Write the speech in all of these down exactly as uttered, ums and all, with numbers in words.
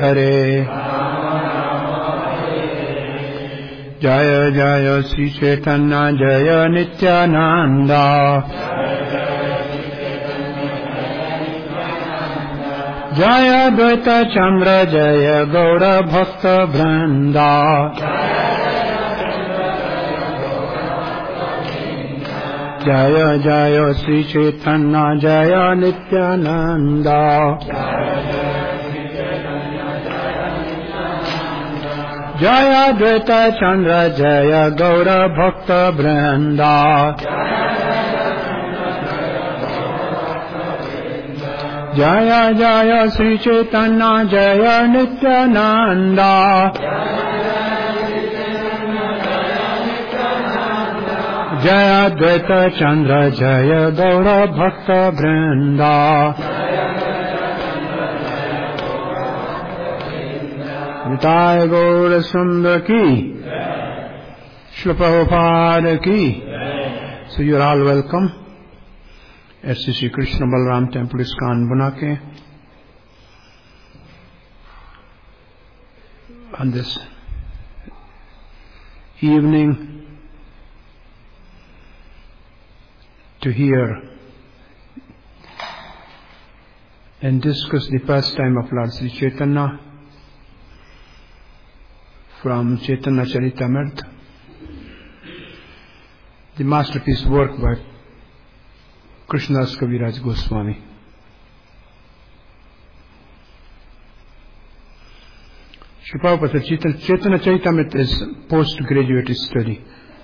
Hare. Jaya Jaya Sri Chaitanya Jaya Nityananda. Jaya Dvaita Chandra Jaya Gaura Bhakta Vrinda. Jaya Jaya Sri Chaitanya Jaya Nityananda. Jaya Dvaita Chandra Jaya Gaura Bhakta Vrinda. Jaya Jaya Sri Chaitanya Jaya Nityananda. Jaya Dvaita Chandra Jaya Gaura Bhakta Vrinda. Nitai Gaura Sundar ki, Srila Prabhupada ki. So you are all welcome at Sri Krishna Balaram Temple, ISKCON, Bunake, on this evening to hear and discuss the pastime of Lord Sri Chaitanya from Chaitanya Charitamrita, the masterpiece work by Krishnadas Kaviraj Goswami. Sri Prabhupada said Chaitanya Charitamrita is postgraduate study.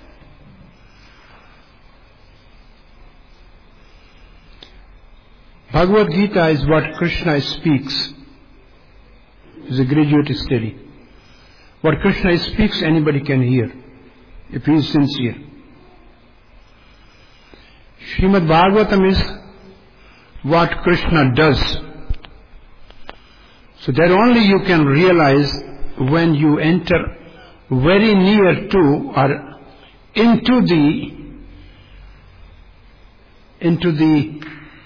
Bhagavad Gita is what Krishna speaks. It's a graduate study. What Krishna speaks, anybody can hear, if he is sincere. Srimad Bhagavatam is what Krishna does. So that only you can realize when you enter very near to or into the into the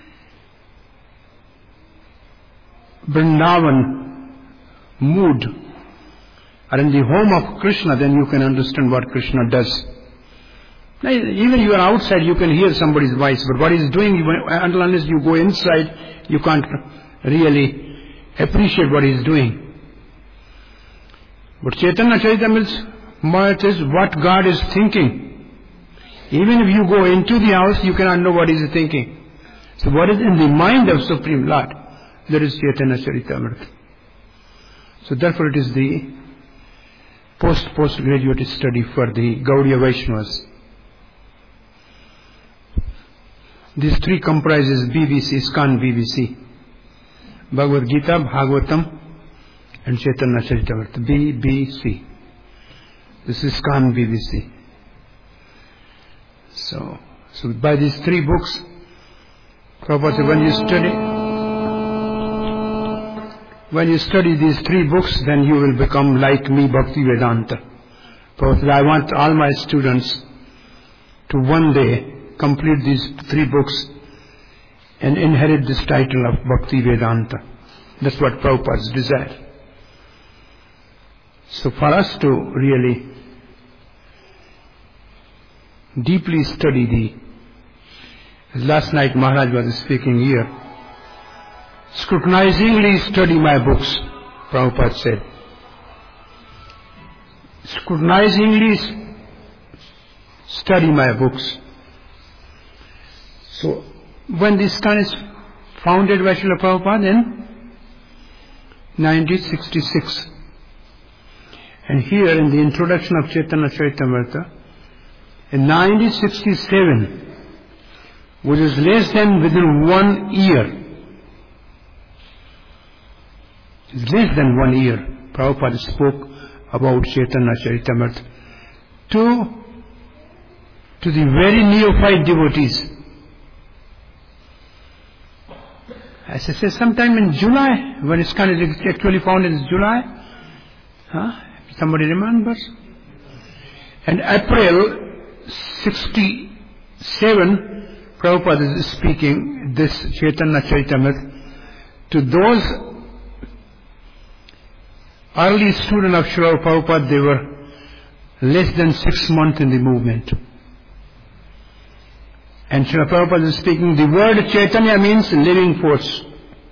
Vrindavan mood, or in the home of Krishna, then you can understand what Krishna does. Now, even you are outside, you can hear somebody's voice, but what he's doing, until unless you go inside, you can't really appreciate what he's doing. But Chaitanya Charitamrita is what God is thinking. Even if you go into the house, you cannot know what he is thinking. So what is in the mind of Supreme Lord? That is Chaitanya Charitamrita. So therefore it is the post-postgraduate study for the Gaudiya Vaishnavas. These three comprises B B C, ISKCON B B C. Bhagavad Gita, Bhagavatam and Chaitanya Charitamrita. B B C. This is ISKCON B B C. So, so by these three books, Prabhupada said, when you study, when you study these three books, then you will become like me, Bhakti Vedanta. Prabhupada said, I want all my students to one day complete these three books and inherit this title of Bhakti Vedanta. That's what Prabhupada's desire. So for us to really deeply study the, as last night Maharaj was speaking here, scrutinizingly study my books, Prabhupada said. Scrutinizingly study my books. So, when this ISKCON is founded by Srila Prabhupada in nineteen sixty-six. And here in the introduction of Chaitanya Charitamrita, in nineteen sixty-seven, which is less than within one year, less than one year, Prabhupada spoke about Chaitanya Charitamrita to, to the very neophyte devotees. As I said, sometime in July, when ISKCON is actually founded in July, huh? Somebody remembers? And April sixty-seven, Prabhupada is speaking this Chaitanya Charitamrita to those early student of Srila Prabhupada, they were less than six months in the movement. And Srila Prabhupada is speaking, the word Chaitanya means living force.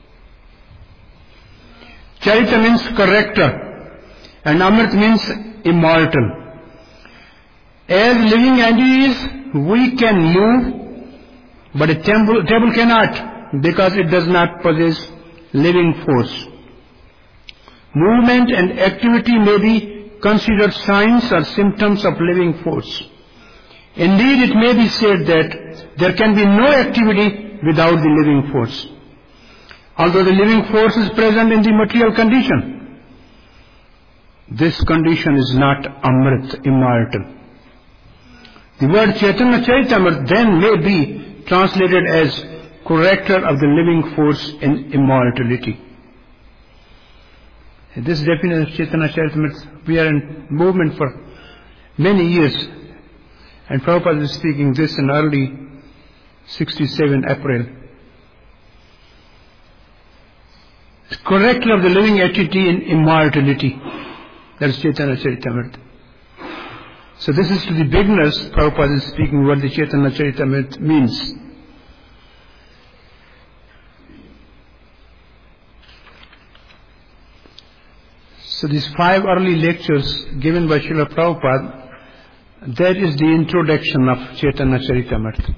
Charita means corrector, and Amrit means immortal. As living entities, we can move, but a table, table cannot, because it does not possess living force. Movement and activity may be considered signs or symptoms of living force. Indeed, it may be said that there can be no activity without the living force. Although the living force is present in the material condition, this condition is not Amrit, immortal. The word Chaitanya Charitamrita then may be translated as corrector of the living force in immortality. This definition of Chaitanya Charitamrita, we are in movement for many years, and Prabhupada is speaking this in early sixty-seven April. Corrector of the living entity in immortality. That is Chaitanya Charitamrita. So this is to the beginners, Prabhupada is speaking what the Chaitanya Charitamrita means. So these five early lectures given by Srila Prabhupada, that is the introduction of Chaitanya Charitamrita.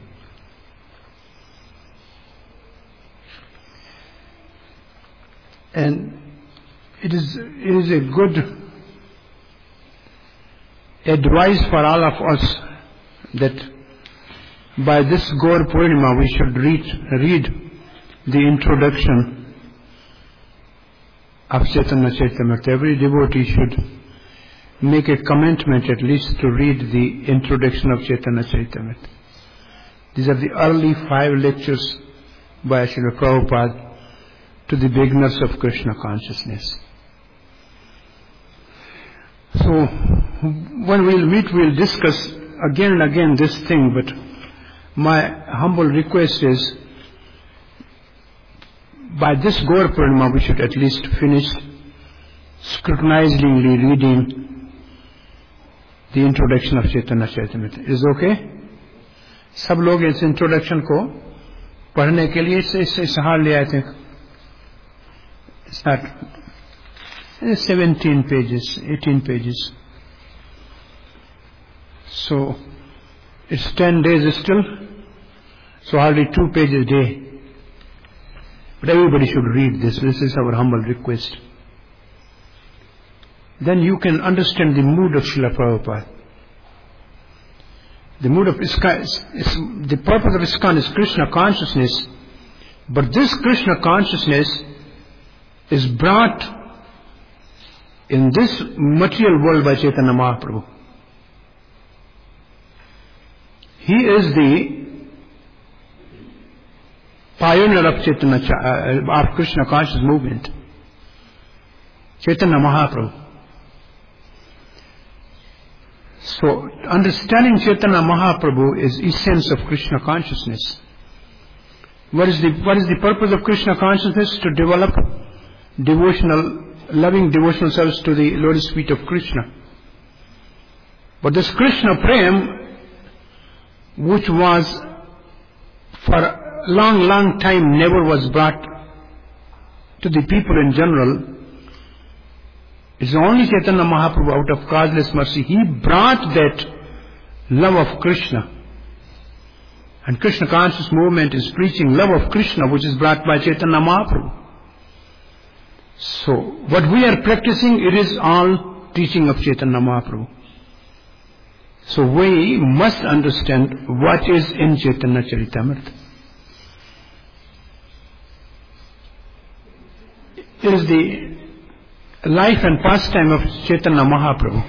And it is, it is a good advice for all of us that by this Gaur Purnima we should read, read the introduction of Chaitanya Charitamrita. Every devotee should make a commitment at least to read the introduction of Chaitanya Charitamrita. These are the early five lectures by Srila Prabhupada to the beginners of Krishna consciousness. So, when we'll meet, we'll discuss again and again this thing, but my humble request is, by this Gaur Purnima, we should at least finish scrutinizingly reading the introduction of Chaitanya Charitamrita. Is okay? सब लोग इस introduction को पढ़ने के लिए इससे इससे सहार ले आए थे. It's not it's seventeen pages, eighteen pages. So it's ten days still, so hardly two pages a day. But everybody should read this. This is our humble request. Then you can understand the mood of Srila Prabhupada. The mood of ISKCON is, is the purpose of ISKCON is Krishna consciousness, but this Krishna consciousness is brought in this material world by Chaitanya Mahaprabhu. He is the pioneer of Chaitanya, uh, of Krishna conscious movement, Chaitanya Mahaprabhu. So, understanding Chaitanya Mahaprabhu is essence of Krishna consciousness. What is the what is the purpose of Krishna consciousness? To develop devotional, loving devotional service to the lotus feet of Krishna. But this Krishna Prem, which was for a long, long time never was brought to the people in general, it's only Chaitanya Mahaprabhu, out of causeless mercy, he brought that love of Krishna. And Krishna conscious movement is preaching love of Krishna, which is brought by Chaitanya Mahaprabhu. So, what we are practicing, it is all teaching of Chaitanya Mahaprabhu. So, we must understand what is in Chaitanya Charitamrita. It is the life and pastime of Chaitanya Mahaprabhu.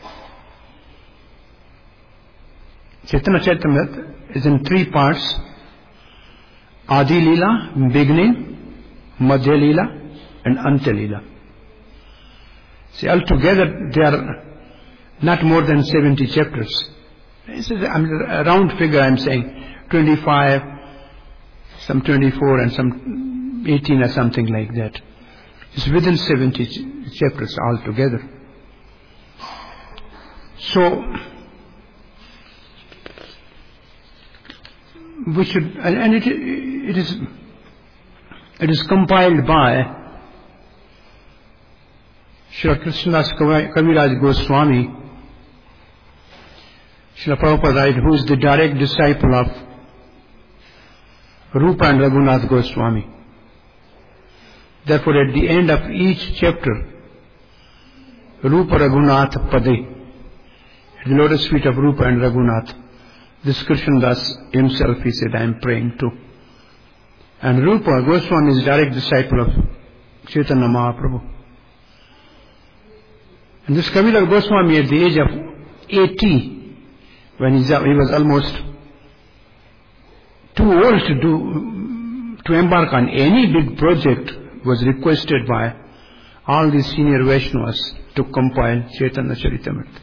Chaitanya Charitamrita is in three parts: Adi Leela, beginning, Madhya Leela, and Antya Leela. See, altogether there are not more than seventy chapters. This is a round figure I am saying, twenty-five, some twenty-four and some eighteen or something like that. It's within seventy ch- chapters altogether. So, we should, and, and it, it is, it is compiled by Srila Krishnadas Kaviraj Goswami, Srila Prabhupada, who is the direct disciple of Rupa and Raghunath Goswami. Therefore, at the end of each chapter, Rupa Raghunath Pade, at the lotus feet of Rupa and Raghunath, this Krishnadas himself, he said, I am praying to. And Rupa Goswami is direct disciple of Chaitanya Mahaprabhu. And this Kaviraj Goswami, at the age of eighty, when he was almost too old to do, to embark on any big project, was requested by all these senior Vaishnavas to compile Chaitanya Charitamrita.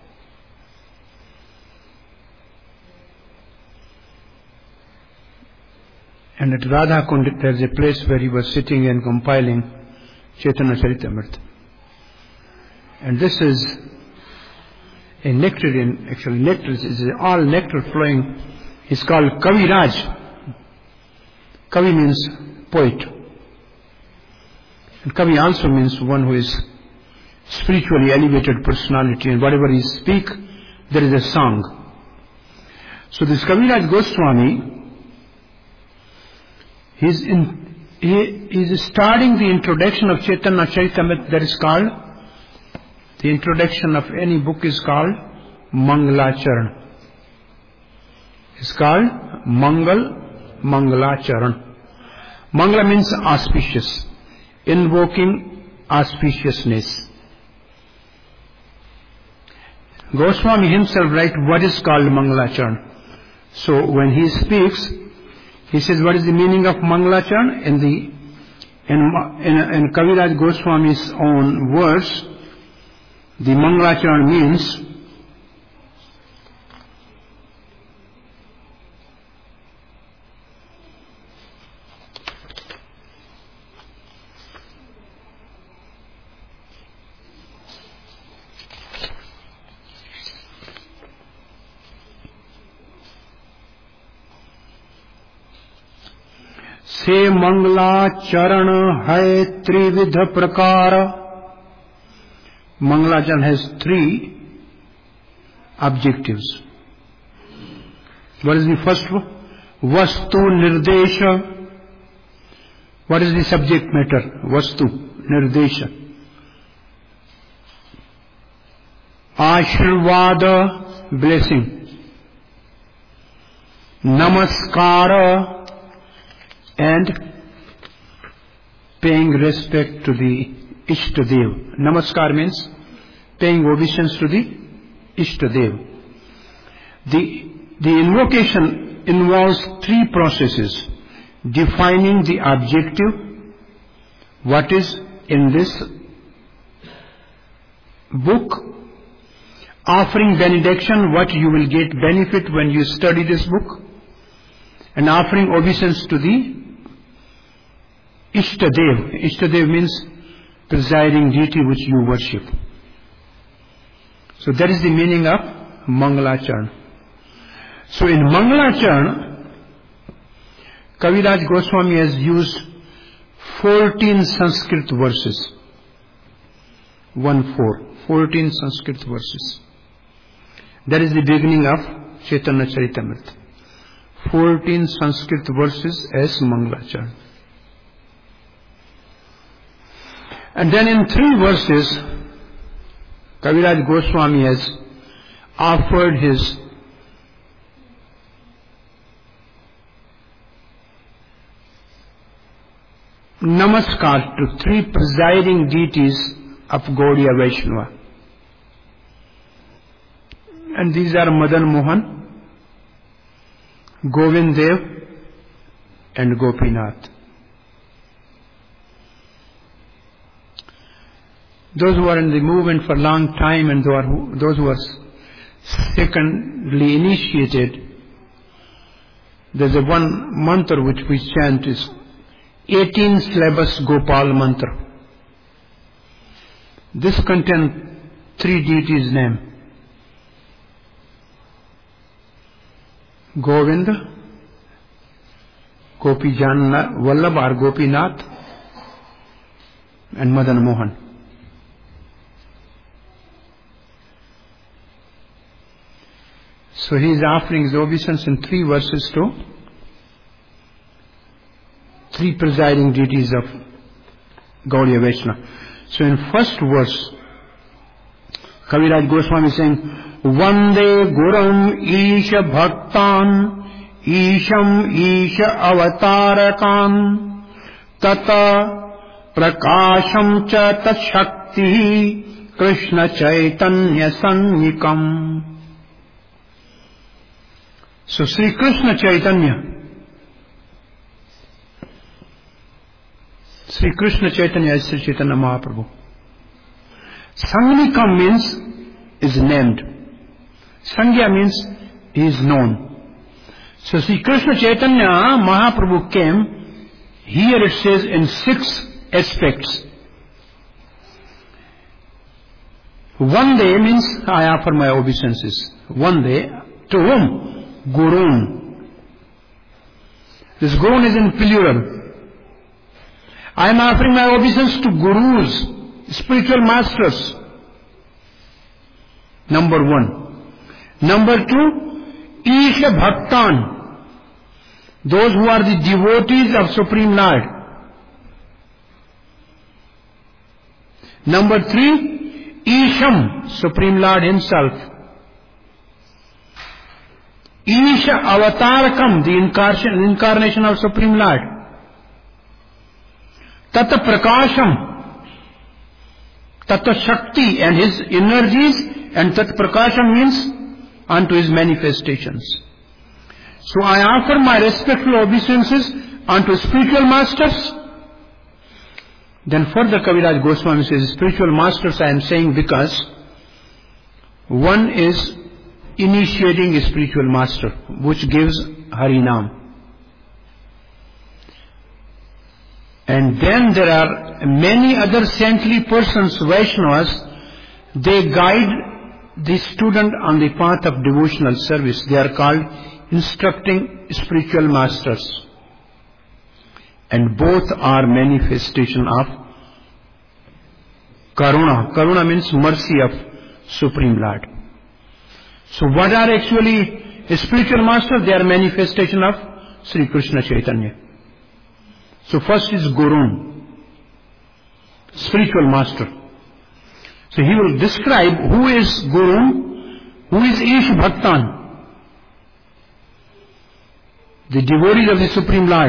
And at Radha Kund, there is a place where he was sitting and compiling Chaitanya Charitamrita. And this is a nectarian, actually nectar is all nectar flowing. It's called Kaviraj. Kavi means poet. And Kavi also means one who is spiritually elevated personality, and whatever he speaks, there is a song. So this Kaviraj Goswami, he's in, he is starting the introduction of Chaitanya Charitamrita, that is called, the introduction of any book is called Mangalacharan. It's called Mangal Mangalacharan. Mangala means auspicious, invoking auspiciousness. Goswami himself writes what is called Mangalacharan. So when he speaks, he says, what is the meaning of Mangalacharan? In the in, in, in Kaviraj Goswami's own words, the Mangalacharan means से मंगलाचरण है त्रिविध प्रकार. Mangalacharan has three objectives. What is the first one? Vastu Nirdesha. What is the subject matter? Vastu Nirdesha. Ashirvada, blessing. Namaskara, and paying respect to the Ishtadev. Namaskar means paying obeisance to the Ishtadev. The, the invocation involves three processes: defining the objective, what is in this book, offering benediction, what you will get benefit when you study this book, and offering obeisance to the Ishtadev. Ishtadev means presiding deity which you worship. So that is the meaning of Mangalacharan. So in Mangalacharan, Kaviraj Goswami has used fourteen Sanskrit verses. One four. Fourteen Sanskrit verses. That is the beginning of Chaitanya Charitamrita. Fourteen Sanskrit verses as Mangalacharan. And then in three verses, Kaviraj Goswami has offered his namaskar to three presiding deities of Gaudiya Vaishnava. And these are Madan Mohan, Govind Dev, and Gopinath. Those who are in the movement for a long time and those who are secondly initiated, there's a one mantra which we chant is eighteen syllabus Gopal mantra. This contains three deities' name. Govind, Gopi Janna Vallabh or Gopinath, and Madan Mohan. So he is offering his obeisance in three verses to three presiding deities of Gaudiya Vaishnava. So in first verse, Kaviraj Goswami is saying, Vande Gurum Isha Bhaktan Isham Isha Avatarakam Tata Prakasham Cha Tat Shakti Krishna Chaitanya Sannikam. So Sri Krishna Chaitanya, Sri Krishna Chaitanya is Sri Chaitanya Mahaprabhu. Sannikam means is named. Sangya means he is known. So Sri Krishna Chaitanya Mahaprabhu came, here it says in six aspects. One day means I offer my obeisances. One day to whom? Gurun. This Gurun is in plural. I am offering my obeisance to gurus, spiritual masters. Number one. Number two, Isha Bhaktan, those who are the devotees of Supreme Lord. Number three, Isham, Supreme Lord Himself. Isha Avatarakam, the incarnation, incarnation of Supreme Lord. Tata Prakasham, Tata Shakti and his energies, and Tat Prakasham means unto his manifestations. So I offer my respectful obeisances unto spiritual masters. Then further Kaviraj Goswami says, spiritual masters I am saying because one is initiating a spiritual master, which gives Harinam. And then there are many other saintly persons, Vaishnavas, they guide the student on the path of devotional service. They are called instructing spiritual masters. And both are manifestation of Karuna. Karuna means mercy of Supreme Lord. So what are actually a spiritual master? They are manifestation of Sri Krishna Chaitanya. So first is Gurun, spiritual master. So he will describe who is Gurun, who is Ish Bhaktan, the devotees of the Supreme Lord.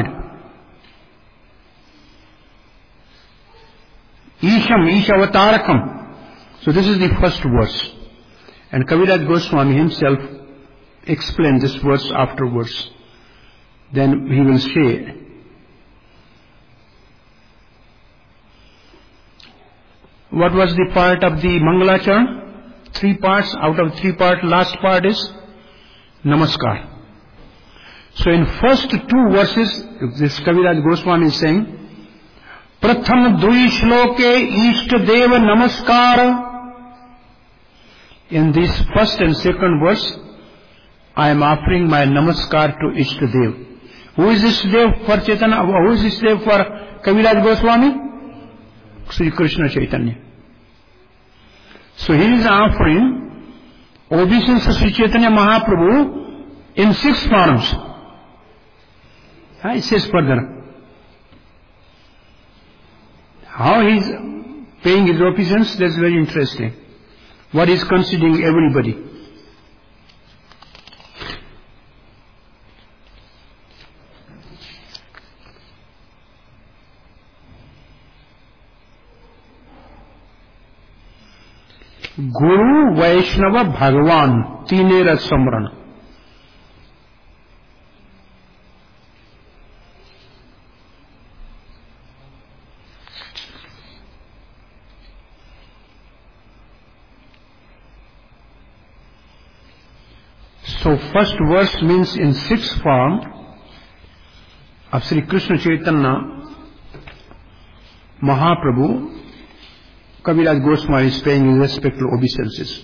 Isham, Isha Avatarakam. So this is the first verse. And Kaviraj Goswami himself explained this verse afterwards. Then he will say, what was the part of the Mangalacharan? Three parts. Out of three parts, last part is Namaskar. So in first two verses, this Kaviraj Goswami is saying, Pratham Dui Shloke Ishtadeva Namaskar. In this first and second verse, I am offering my Namaskar to Ishtadev. Who is Ishtadev for Chaitanya? Who is Ishtadev for Kaviraj Goswami? Sri Krishna Chaitanya. So he is offering obeisance to Sri Chaitanya Mahaprabhu in six forms. It says further. How he is paying his obeisance, that's very interesting. What is considering everybody. Guru, Vaishnava, Bhagavan, Tinera Samrana. So first verse means in sixth form of Sri Krishna Chaitanya Mahaprabhu, Kaviraj Goswami is paying his respectful obeisances.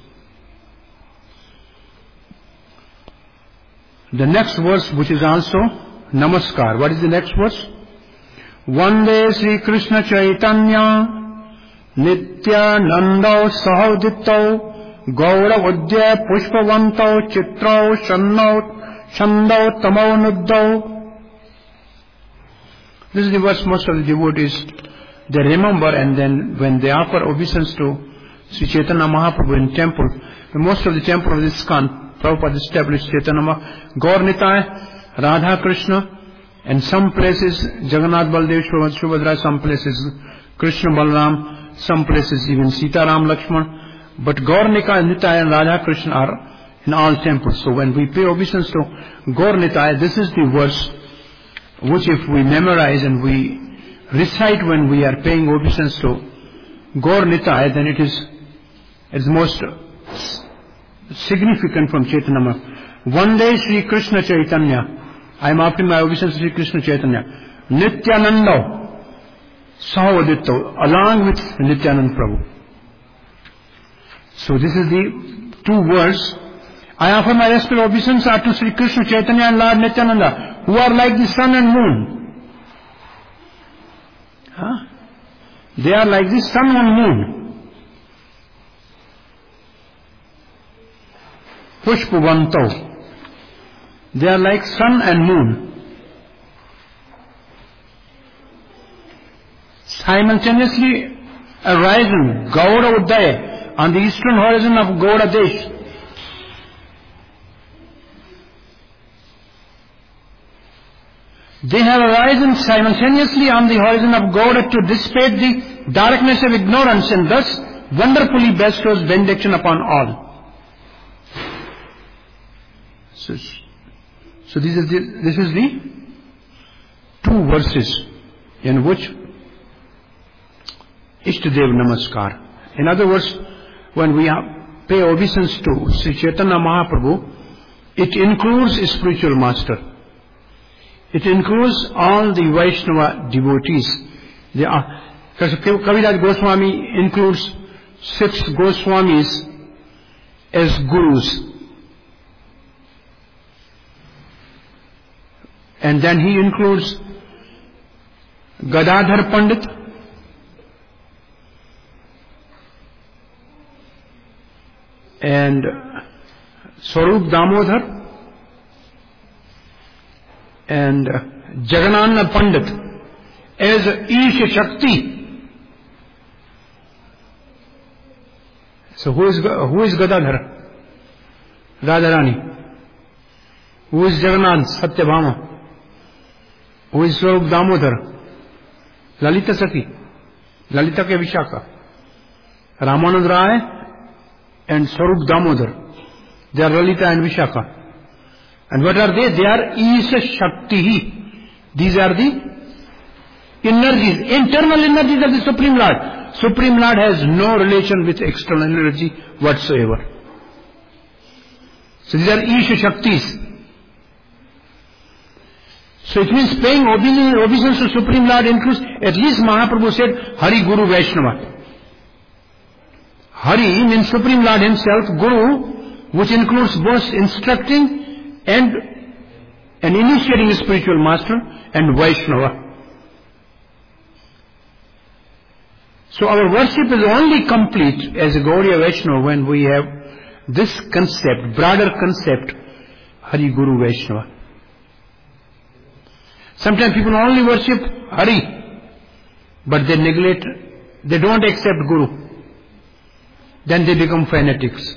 The next verse, which is also Namaskar. What is the next verse? Vande Sri Krishna Chaitanya Nityanandau Sahoditau Gaura Udya Pushpavantau Chitrau Shannau Shandau Tamau Nuddau. This is the verse most of the devotees, they remember, and then when they offer obeisance to Sri Chaitanya Mahaprabhu in temple, most of the temple of this ISKCON, Prabhupada established Chaitanya Mahaprabhu, Gaur Nitai, Radha Krishna, and some places Jagannath Baldev Subhadra, some places Krishna Balaram, some places even Sita Ram Lakshman. But Gaur Nitai and Radha Krishna are in all temples. So when we pay obeisance to Gaur Nitai, this is the verse which if we memorize and we recite when we are paying obeisance to Gaur Nitai, then it is it's most significant from Chaitanya Mahaprabhu. Vande Sri Krishna Chaitanya. I am offering my obeisance to Sri Krishna Chaitanya. Nityananda Sahavaditto, along with Nityananda Prabhu. So this is the two words. I offer my respectful obeisance to Sri Krishna Chaitanya and Lord Nityananda, who are like the sun and moon. Huh? They are like the sun and moon. Pushpavanto. They are like sun and moon. Simultaneously arising, Gaura Uddaya, on the eastern horizon of Gaura Desh. They have arisen simultaneously on the horizon of Gaura to dissipate the darkness of ignorance and thus wonderfully bestows benediction upon all. So, so this is the, this is the two verses in which Ishtadev Namaskar. In other words, when we pay obeisance to Sri Chaitanya Mahaprabhu, it includes a spiritual master. It includes all the Vaishnava devotees. They are, because Kaviraj Goswami includes six Goswamis as gurus. And then he includes Gadadhar Pandit, and Swarup Damodhar, and Jagannatha Pandit as Isha Shakti. So who is who is Gadadhar? Radharani. Who is Jagannath? Satyabhama. Who is Swarup Damodhar? Lalita Sati. Lalita ke Vishaka. Ramanand Rai and Swarup Damodhar. They are Lalita and Vishaka. And what are they? They are Isha Shakti. These are the energies, internal energies of the Supreme Lord. Supreme Lord has no relation with external energy whatsoever. So these are Isha Shaktis. So it means paying obeisance to Supreme Lord includes, at least Mahaprabhu said, Hari Guru Vaishnava. Hari means Supreme Lord himself, Guru, which includes both instructing and an initiating a spiritual master, and Vaishnava. So our worship is only complete as a Gaudiya Vaishnava when we have this concept, broader concept, Hari Guru Vaishnava. Sometimes people only worship Hari, but they neglect, they don't accept Guru. Then they become fanatics.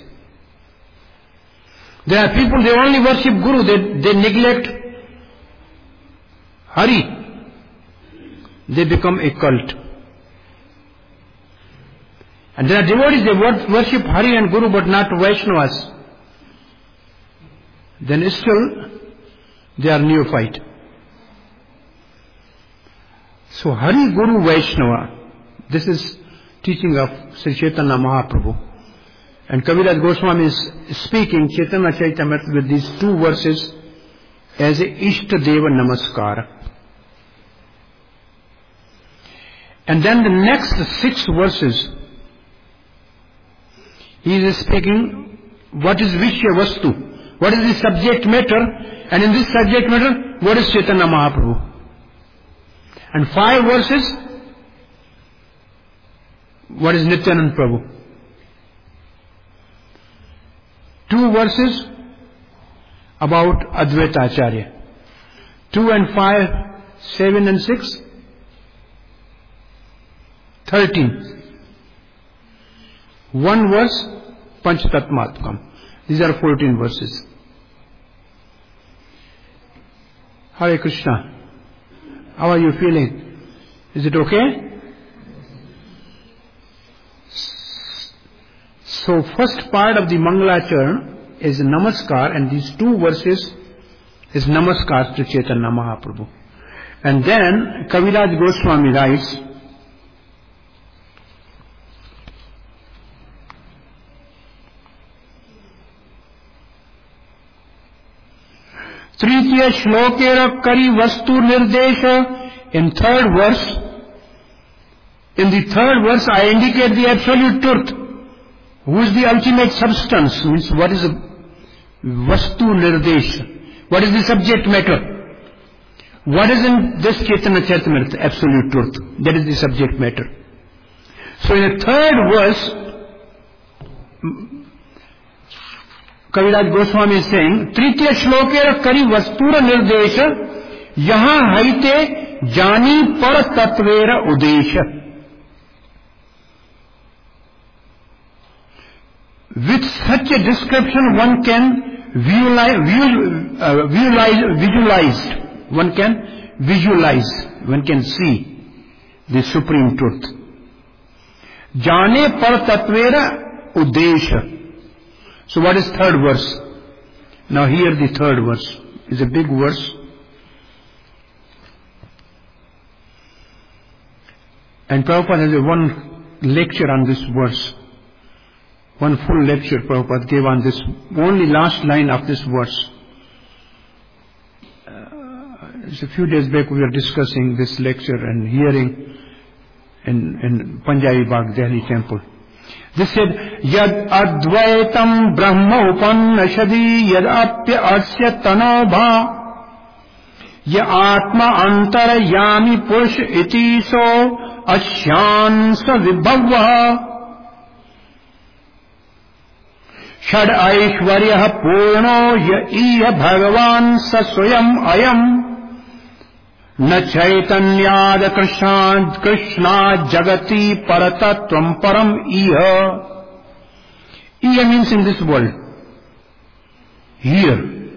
There are people, they only worship Guru, they, they neglect Hari. They become a cult. And there are devotees, they worship Hari and Guru but not Vaishnavas. Then still they are neophyte. So Hari Guru Vaishnava, this is teaching of Sri Chaitanya Mahaprabhu. And Kaviraj Goswami is speaking Chaitanya Charitamrita with these two verses as a Ishtadeva Namaskara. And then the next six verses he is speaking what is Vishya Vastu, what is the subject matter, and in this subject matter, what is Chaitanya Mahaprabhu. And five verses, what is Nityananda Prabhu. Two verses about Advaita Acharya. Two and five, seven and six, thirteen. One verse, Panchtatmatmam. These are fourteen verses. Hare Krishna. How are you feeling? Is it okay? So first part of the Mangalacharan is Namaskar, and these two verses is Namaskar to Chaitanya Mahaprabhu. And then Kaviraj Goswami writes, Tritiya Shlokera Kari Vastu Nirdesha. In third verse, in the third verse I indicate the absolute truth. Who is the ultimate substance? Means what is the Vastu Nirdesha? What is the subject matter? What is in this Chaitanya Charitamrita? Absolute truth. That is the subject matter. So in the third verse, Kaviraj Goswami is saying, Tritiya Shlokera Kari Vastura Nirdesha Yaha Haite Jani Par Tatvera Udesha. With such a description one can visualize, uh, visualize, visualize, one can visualize, one can see the supreme truth. Jane par tatvera udesha. So what is third verse? Now here the third verse is a big verse. And Prabhupada has a one lecture on this verse. One full lecture Prabhupada gave on this, only last line of this verse. Uh, a few days back we were discussing this lecture and hearing in, in Panjabi Bagh, Delhi temple. This said, Yad Advaitam Brahma Upanashadi Yad Apya Asya Tanobha Ya Atma Antara Yami Push Iti So Ashyansa Vibhava Shad Aishwarya Purno Ya Iya Bhagavan Sa Swayam Ayam Na Chaitanyada Krishna Krishna Jagati Paratatvam Param Iya. Iya means in this world. Here.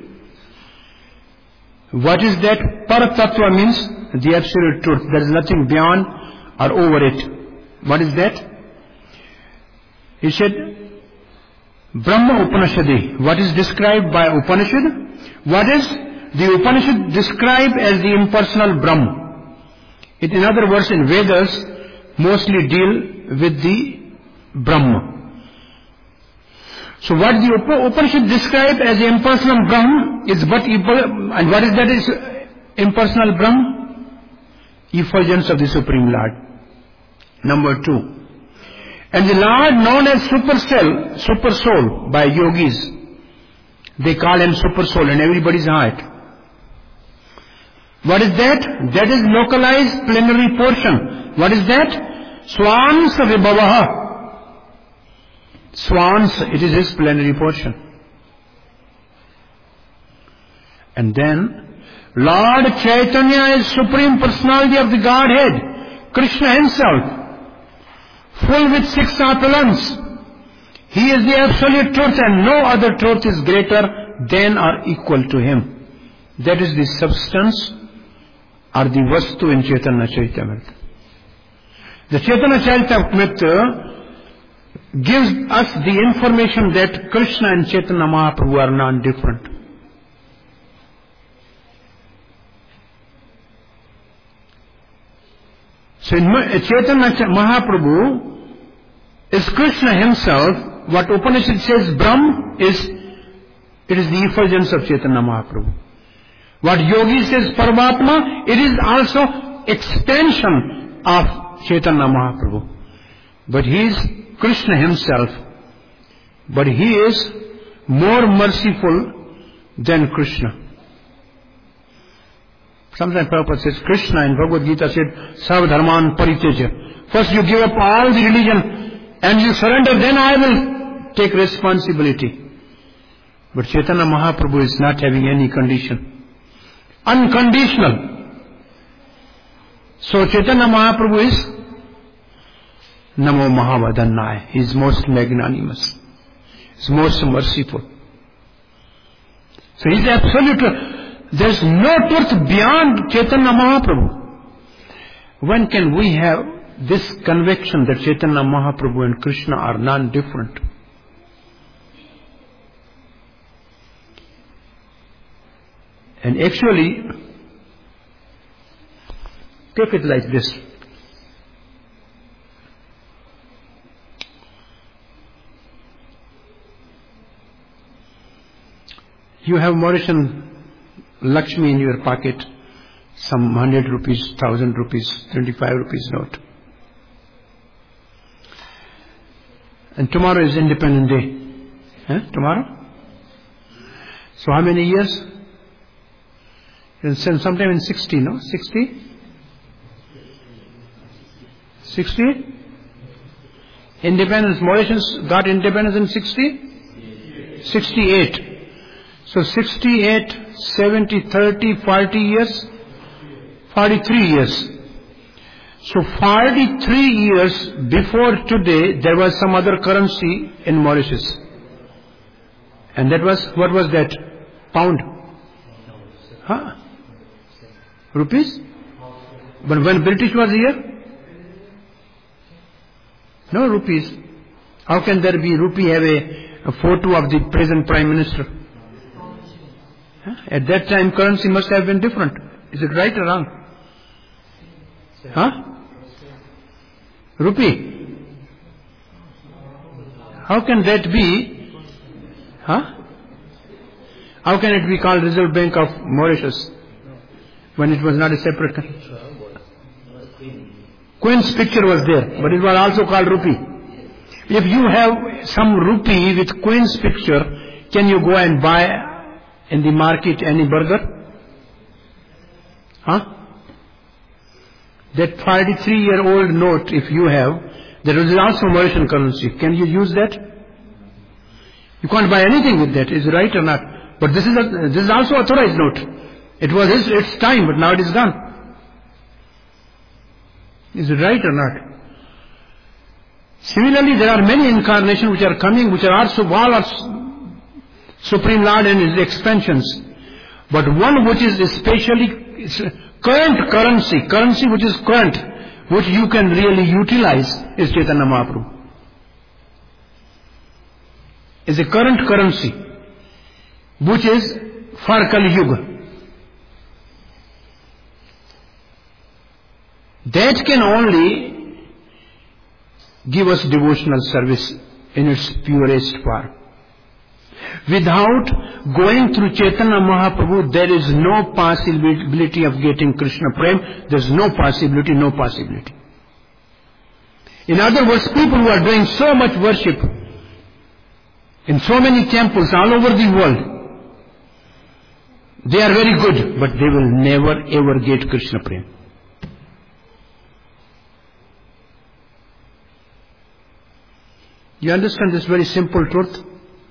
What is that? Paratattva means the absolute truth. There is nothing beyond or over it. What is that? He said, Brahma Upanishadi. What is described by Upanishad? What is the Upanishad described as the impersonal Brahma? It, in other words, in Vedas, mostly deal with the Brahma. So what the Up- Upanishad described as the impersonal Brahma is but, and what is that is impersonal Brahma? Effulgence of the Supreme Lord. Number two. And the Lord known as Super Cell, Super Soul by yogis. They call him Super Soul in everybody's heart. What is that? That is localized plenary portion. What is that? Swansa Vibhavaha. Swans, it is his plenary portion. And then, Lord Chaitanya is Supreme Personality of the Godhead. Krishna himself. Full with six opulence. He is the absolute truth and no other truth is greater than or equal to him. That is the substance or the vastu in Chaitanya Charitamrita. The Chaitanya Charitamrita gives us the information that Krishna and Chaitanya Mahaprabhu are non-different. So in Chaitanya Mahaprabhu is Krishna himself. What Upanishad says Brahm is, it is the effulgence of Chaitanya Mahaprabhu. What Yogi says Paramatma, it is also extension of Chaitanya Mahaprabhu. But he is Krishna himself. but he is more merciful than Krishna. Sometimes Prabhupada says, Krishna in Bhagavad Gita said, Sarva Dharman Parityaja. First you give up all the religion and you surrender, then I will take responsibility. But Chaitanya Mahaprabhu is not having any condition. Unconditional. So Chaitanya Mahaprabhu is Namo Mahavadannaya. He is most magnanimous. He is most merciful. So he is absolute. There is no truth beyond Chaitanya Mahaprabhu. When can we have this conviction that Chaitanya Mahaprabhu and Krishna are non-different? And actually, take it like this. You have Mauritian Lakshmi in your pocket, some hundred rupees, thousand rupees, twenty-five rupees note. And tomorrow is Independence Day. Huh? Tomorrow? So how many years? Sometime in sixty, no? sixty? sixty? Independence, Mauritius got independence in sixty? sixty-eight. So sixty-eight, seventy, thirty, forty years? forty-three years. So forty-three years before today, there was some other currency in Mauritius. And that was, what was that? Pound? Huh? Rupees? But when British was here? No rupees. How can there be rupee have a, a photo of the present Prime Minister? Huh? At that time currency must have been different. Is it right or wrong? Huh? Rupee. How can that be? Huh? How can it be called Reserve Bank of Mauritius when it was not a separate country? Queen's picture was there, but it was also called rupee. If you have some rupee with Queen's picture, can you go and buy in the market any burger? Huh? That forty-three year old note, if you have, that is also Mauritian currency. Can you use that? You can't buy anything with that. Is it right or not? But this is a, this is also authorized note. It was its, its time, but now it is gone. Is it right or not? Similarly, there are many incarnations which are coming, which are also all are Supreme Lord and His expansions. But one which is especially current currency, currency which is current, which you can really utilize, is Chaitanya Mahaprabhu. Is a current currency, which is for Kali Yuga. That can only give us devotional service in its purest form. Without going through Chaitanya Mahaprabhu, there is no possibility of getting Krishna Prem. There is no possibility, no possibility. In other words, people who are doing so much worship in so many temples all over the world, they are very good, but they will never ever get Krishna Prem. You understand this very simple truth?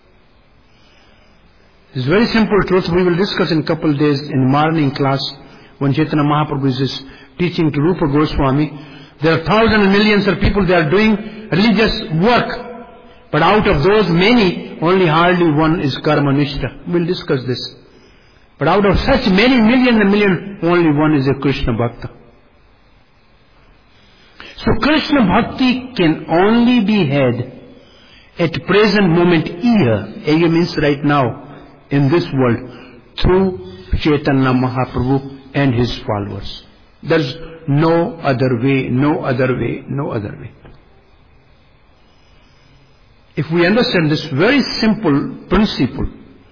This very simple truth we will discuss in a couple of days in morning class when Chaitanya Mahaprabhu is teaching to Rupa Goswami. There are thousands and millions of people, they are doing religious work. But out of those many, only hardly one is Karma Nishta. We will discuss this. But out of such many million and million, only one is a Krishna Bhakta. So Krishna Bhakti can only be had at present moment here, here means right now, in this world, through Chaitanya Mahaprabhu and his followers. There is no other way, no other way, no other way. If we understand this very simple principle,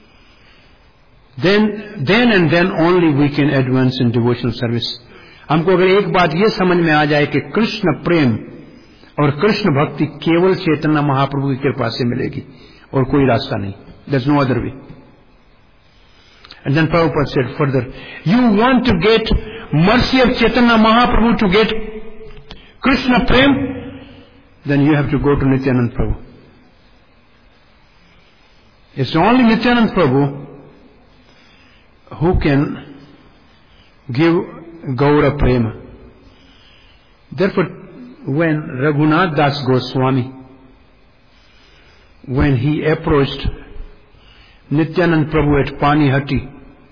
then, then and then only we can advance in devotional service. हमको अगर एक बात ये समझ में आ जाए कि कृष्ण प्रेम और कृष्ण भक्ति केवल चैतन्य महाप्रभु की कृपा से मिलेगी, और कोई रास्ता नहीं. There's no other way. And then Prabhupada said further, you want to get mercy of Chaitanya Mahaprabhu to get Krishna Prem, then you have to go to Nityanand Prabhu. It's only Nityanand Prabhu who can give Gaura Prema. Therefore, when Raghunath Das Goswami, when he approached Nityanand Prabhu at Panihati,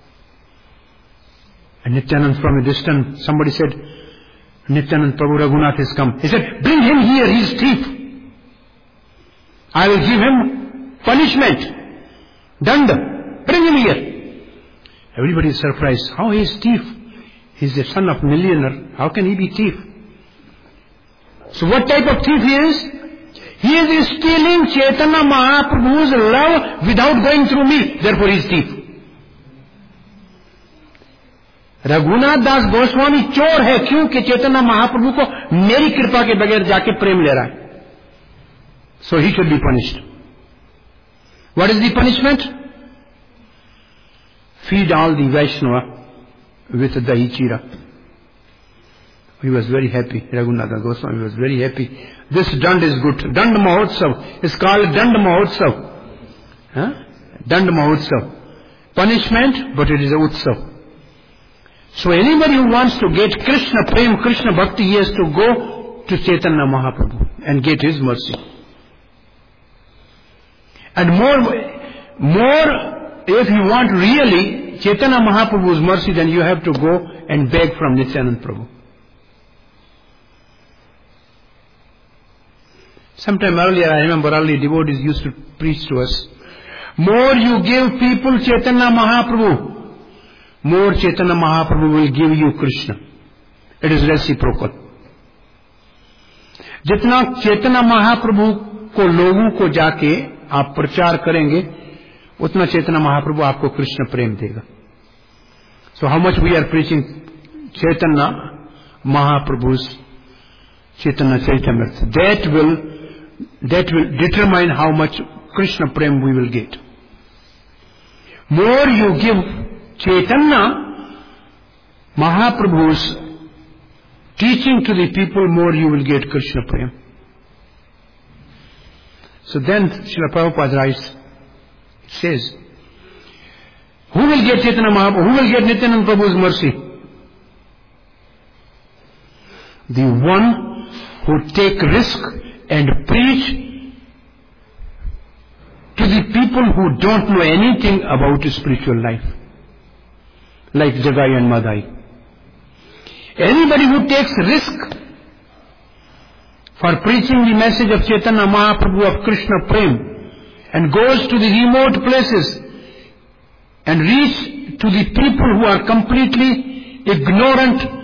and Nityanand from a distance, somebody said, Nityanand Prabhu Raghunath has come. He said, bring him here, he is thief. I will give him punishment. Danda, bring him here. Everybody is surprised. How he is thief? He is the son of millionaire. How can he be thief? So what type of thief he is? He is stealing Chaitanya Mahaprabhu's love without going through me. Therefore he is thief. Raghunath दास गोस्वामी चोर है क्योंकि चैतन्य महाप्रभु को मेरी कृपा के बगैर जाके प्रेम ले रहा है. So he should be punished. What is the punishment? Feed all the Vaishnav with dahi chira. He was very happy. Raghunatha Goswami was very happy. This Dand is good. Dand Mahotsav is called Dand Mahotsav. Huh? Dand Mahotsav. Punishment, but it is a Utsav. So anybody who wants to get Krishna Prem, Krishna Bhakti, he has to go to Chaitanya Mahaprabhu and get his mercy. And more, more, if you want really Chaitanya Mahaprabhu's mercy, then you have to go and beg from Nityanand Prabhu. Sometime earlier, I remember early devotees used to preach to us, more you give people Chaitanya Mahaprabhu, more Chaitanya Mahaprabhu will give you Krishna. It is reciprocal. जितना चैतन्य महाप्रभु को लोगों को जाके आप प्रचार करेंगे, उतना चैतन्य महाप्रभु आपको कृष्ण प्रेम देगा. So how much we are preaching Chaitanya Mahaprabhu's Chaitanya Charitamrita, that will that will determine how much Krishna Prem we will get. More you give Chaitanya Mahaprabhu's teaching to the people, more you will get Krishna Prem. So then Srila Prabhupada writes, says, who will get Chaitanya Mahaprabhu? Who will get Nityanand Prabhu's mercy? The one who take risk and preach to the people who don't know anything about spiritual life, like Jagai and Madai. Anybody who takes risk for preaching the message of Chaitanya Mahaprabhu of Krishna Prem and goes to the remote places and reach to the people who are completely ignorant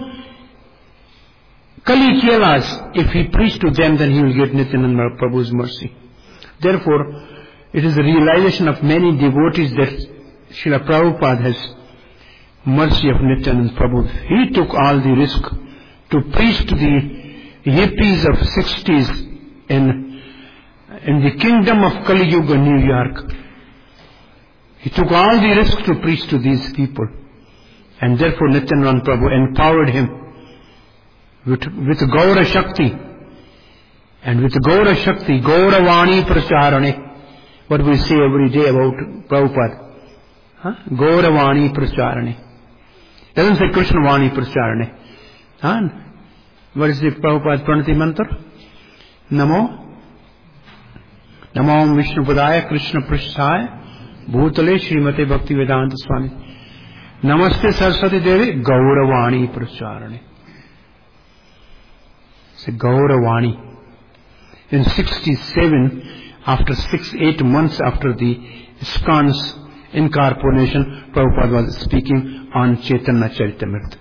Kali Chelas, if he preach to them, then he will get Nityananda Prabhu's mercy. Therefore, it is the realization of many devotees that Srila Prabhupada has mercy of Nityananda Prabhu. He took all the risk to preach to the yippies of sixties in, in the kingdom of Kali Yuga, New York. He took all the risk to preach to these people. And therefore Nityananda Prabhu empowered him with, with Gaura Shakti. And with Gaura Shakti, Gaura Vani Pracharane, what we say every day about Prabhupada. Huh? Gaura Vani Pracharane. Doesn't say Krishna Vani Pracharane. Huh? What is the Prabhupada Pranati Mantra? Namo Namo Vishnu Padaya Krishna Prasthaya Bhutale Srimate Bhakti Vedanta Swami Namaste Saraswati Devi Gaura Vani Pracharane. Say Gaura Vani. In sixty-seven, after six, eight months after the ISKCON's incorporation, Prabhupada was speaking on Chaitanya Charitamrita.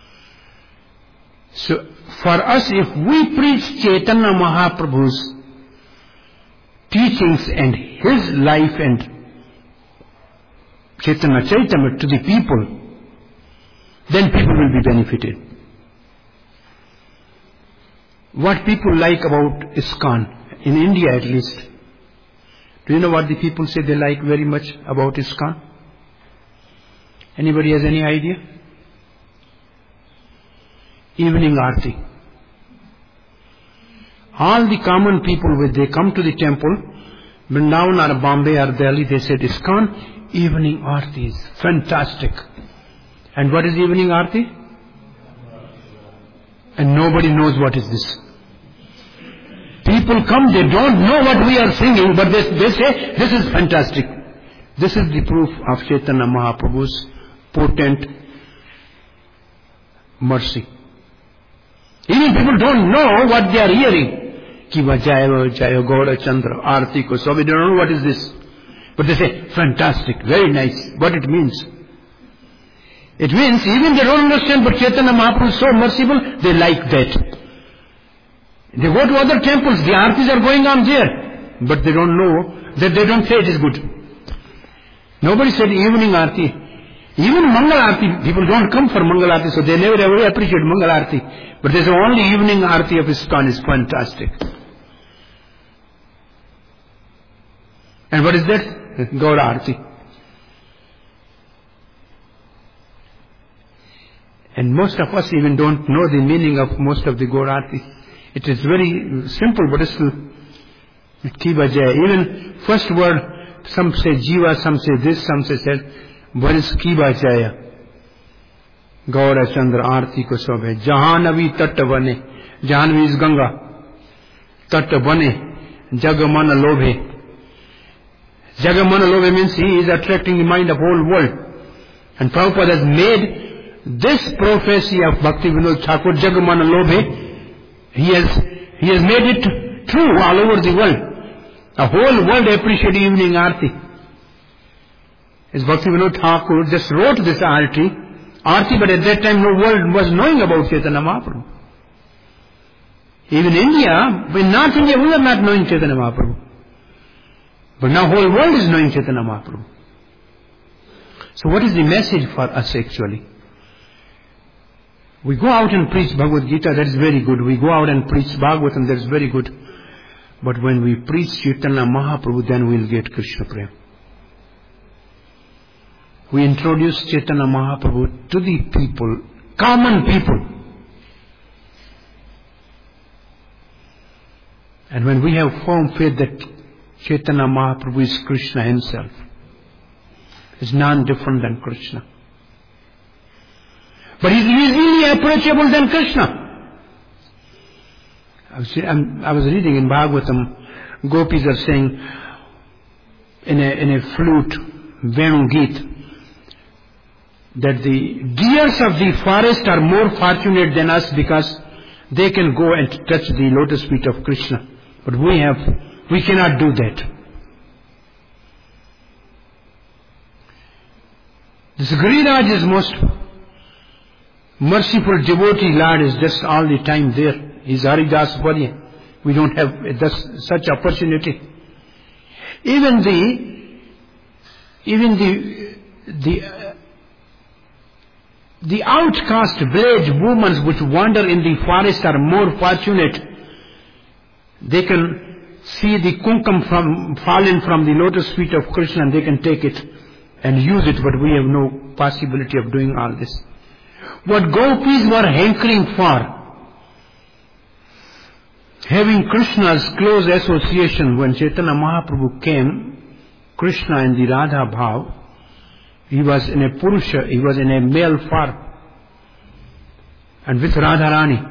So, for us, if we preach Chaitanya Mahaprabhu's teachings and his life and Chaitanya Charitamrita to the people, then people will be benefited. What people like about ISKCON, in India at least, Do you know what the people say they like very much about ISKCON? Anybody has any idea? Evening Aarti. All the common people, when they come to the temple, Vrindavan or Bombay or Delhi, they said, ISKCON, evening Aarti is fantastic. And what is evening Aarti? And nobody knows what is this. People come, they don't know what we are singing, but they, they say, this is fantastic. This is the proof of Chaitanya Mahaprabhu's potent mercy. Even people don't know what they are hearing. Kiva Jaya Jaya Gaura Chandra Aarti ko. So we don't know what is this. But they say, fantastic, very nice. What it means? It means even they don't understand, but Chaitanya Mahaprabhu is so merciful, they like that. They go to other temples, the Aartis are going on there, but they don't know, that they don't say it is good. Nobody said evening Aarti. Even Mangal Aarti, people don't come for Mangal Aarti, so they never ever appreciate Mangal Aarti. But they say only evening Aarti of ISKCON is fantastic. And what is that? Gaura Aarti. And most of us even don't know the meaning of most of the Gaura Aarti. It is very simple, but still, Kiva Jaya. Even first word, some say Jiva, some say this, some say that. What is Kiva Jaya? Gaura Chandra Aarti ko sobhe. Jahanavi tatta bane. Jahanavi is Ganga. Tatta bane. Jagamana lobhe. Jagamana lobhe means he is attracting the mind of whole world. And Prabhupada has made this prophecy of Bhakti Vinod Thakur, Jagamana lobhe, He has, he has made it true all over the world. The whole world appreciates evening Aarti. As Bhakti Vinod Thakur just wrote this Aarti, Aarti, but at that time no world was knowing about Chaitanya Mahaprabhu. Even India, in North India, we are not knowing Chaitanya Mahaprabhu. But now whole world is knowing Chaitanya Mahaprabhu. So what is the message for us actually? We go out and preach Bhagavad Gita, that is very good. We go out and preach Bhagavatam, that is very good. But when we preach Chaitanya Mahaprabhu, then we will get Krishna Prem. We introduce Chaitanya Mahaprabhu to the people, common people. And when we have firm faith that Chaitanya Mahaprabhu is Krishna himself, is none different than Krishna. But he is easily approachable than Krishna. I was, I was reading in Bhagavatam, gopis are saying in a, in a flute, Venu Geet, that the deers of the forest are more fortunate than us because they can go and touch the lotus feet of Krishna. But we have, we cannot do that. This Giriraj is most merciful devotee Lord is just all the time there. He is Haridas Varya. We don't have this, such opportunity. Even the, even the, the, uh, the outcast village women which wander in the forest are more fortunate. They can see the kumkum from, fallen from the lotus feet of Krishna and they can take it and use it, but we have no possibility of doing all this. What gopis were hankering for, having Krishna's close association, when Chaitanya Mahaprabhu came, Krishna in the Radha Bhav, he was in a Purusha, he was in a male form, and with Radharani.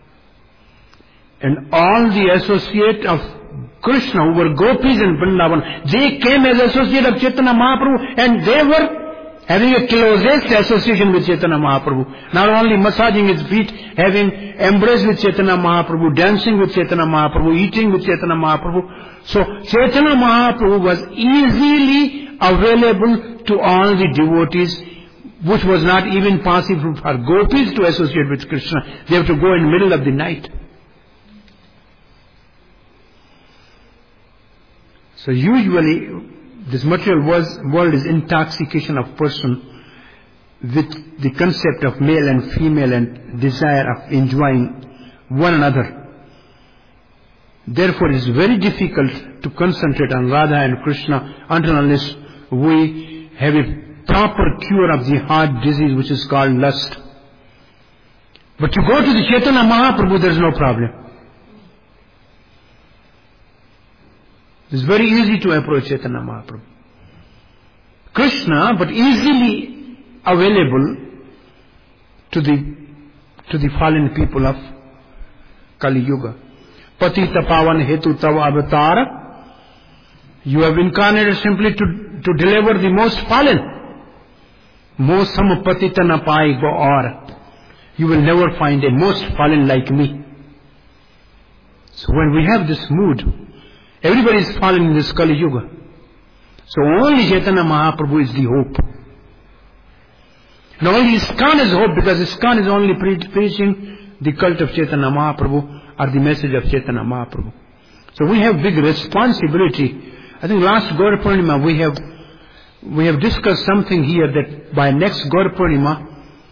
And all the associate of Krishna who were gopis in Vrindavan, they came as associate of Chaitanya Mahaprabhu, and they were having a closest association with Chaitanya Mahaprabhu. Not only massaging his feet, having embrace with Chaitanya Mahaprabhu, dancing with Chaitanya Mahaprabhu, eating with Chaitanya Mahaprabhu. So Chaitanya Mahaprabhu was easily available to all the devotees, which was not even possible for gopis to associate with Krishna. They have to go in the middle of the night. So usually this material world is intoxication of person with the concept of male and female and desire of enjoying one another. Therefore, it is very difficult to concentrate on Radha and Krishna until unless we have a proper cure of the heart disease which is called lust. But to go to the Chaitanya Mahaprabhu, there is no problem. It is very easy to approach Chaitanya Mahaprabhu. Krishna, but easily available to the to the fallen people of Kali Yuga. Patita Pavan Hetu Tava Avatar. You have incarnated simply to, to deliver the most fallen. Most sam patita na pai go or. You will never find a most fallen like me. So when we have this mood, everybody is fallen in this Kali Yuga. So only Chaitanya Mahaprabhu is the hope. And only ISKCON is hope, because ISKCON is only pre- preaching the cult of Chaitanya Mahaprabhu or the message of Chaitanya Mahaprabhu. So we have big responsibility. I think last Gaur Purnima we have we have discussed something here that by next Gaur Purnima,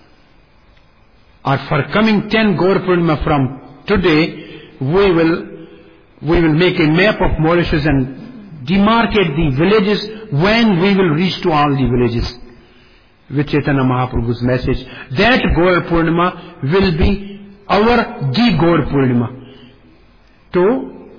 or for coming ten Gaur Purnima from today, we will we will make a map of Mauritius and demarcate the villages when we will reach to all the villages with Chaitanya Mahaprabhu's message. That Gaur Purnima will be our the Gaur Purnima to,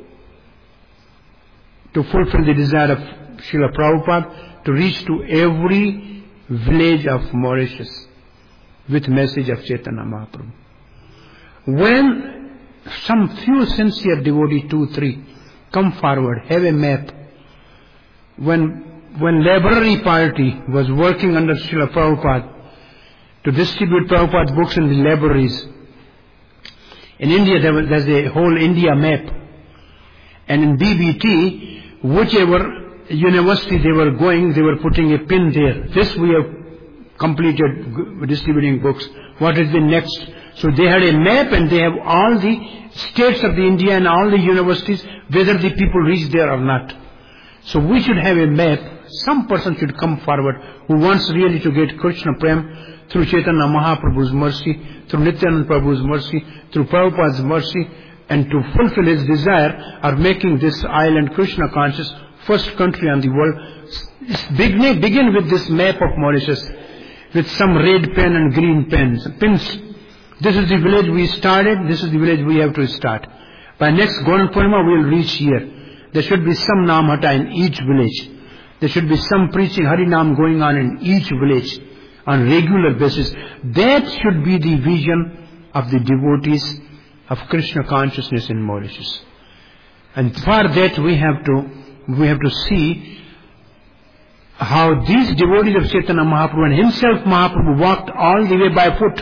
to fulfill the desire of Srila Prabhupada to reach to every village of Mauritius with message of Chaitanya Mahaprabhu. When some few sincere devotees, two, three, come forward, have a map. When when library party was working under Srila Prabhupada to distribute Prabhupada's books in the libraries, in India there was, there's a whole India map. And in B B T, whichever university they were going, they were putting a pin there. This we have completed distributing books. What is the next? So they had a map and they have all the states of the India and all the universities, whether the people reach there or not. So we should have a map. Some person should come forward who wants really to get Krishna Prem through Chaitanya Mahaprabhu's mercy, through Nityananda Prabhu's mercy, through Prabhupada's mercy, and to fulfill his desire of making this island Krishna conscious, first country on the world. Begin, begin with this map of Mauritius, with some red pen and green pens, pins. This is the village we started, this is the village we have to start. By next Gaur Purnima we will reach here. There should be some Namhata in each village. There should be some preaching Harinam going on in each village on regular basis. That should be the vision of the devotees of Krishna consciousness in Mauritius. And for that we have to we have to see how these devotees of Chaitanya Mahaprabhu and himself Mahaprabhu walked all the way by foot.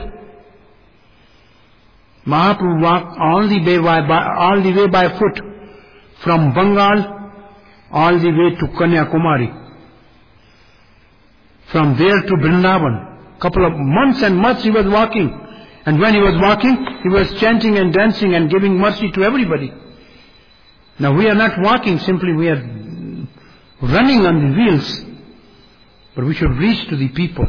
Mahaprabhu walked all the way by, by all the way by foot from Bengal all the way to Kanyakumari. From there to Vrindavan. Couple of months and months he was walking. And when he was walking, he was chanting and dancing and giving mercy to everybody. Now we are not walking, simply we are running on the wheels. But we should reach to the people.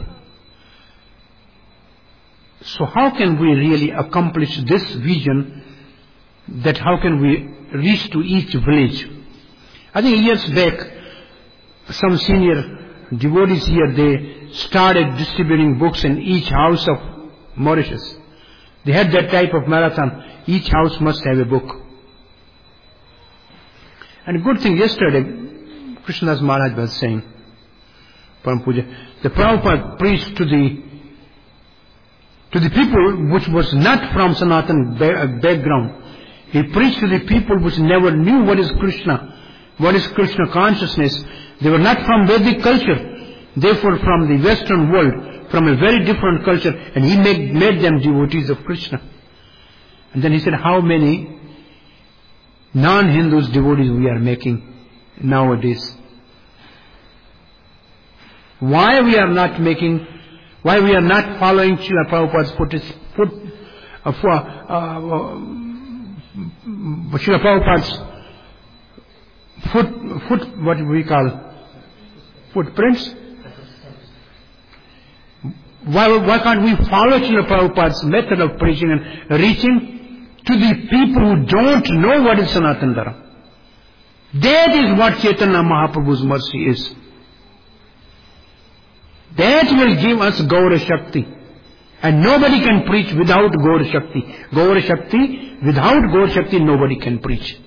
So how can we really accomplish this vision, that how can we reach to each village? I think years back, some senior devotees here, they started distributing books in each house of Mauritius. They had that type of marathon. Each house must have a book. And a good thing, yesterday, Krishnadas Maharaj was saying, Param Puja, the Prabhupada preached to the to the people which was not from Sanatan background. He preached to the people which never knew what is Krishna, what is Krishna consciousness. They were not from Vedic culture, therefore from the Western world, from a very different culture, and he made, made them devotees of Krishna. And then he said, how many non-Hindus devotees we are making nowadays? Why we are not making, why we are not following Srila Prabhupada's foot, foot uh, for, uh, uh, Srila Prabhupada's foot, foot, what we call footprints? Why, why can't we follow Srila Prabhupada's method of preaching and reaching to the people who don't know what is Sanatana Dharma. That is what Chaitanya Mahaprabhu's mercy is. That will give us Gaura Shakti. And nobody can preach without Gaura Shakti. Gaura Shakti, without Gaura Shakti, nobody can preach.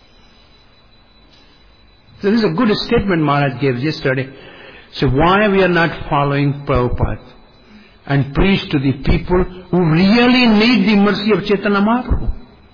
So this is a good statement Maharaj gave yesterday. So why we are not following Prabhupada and preach to the people who really need the mercy of Chaitanya Mahaprabhu?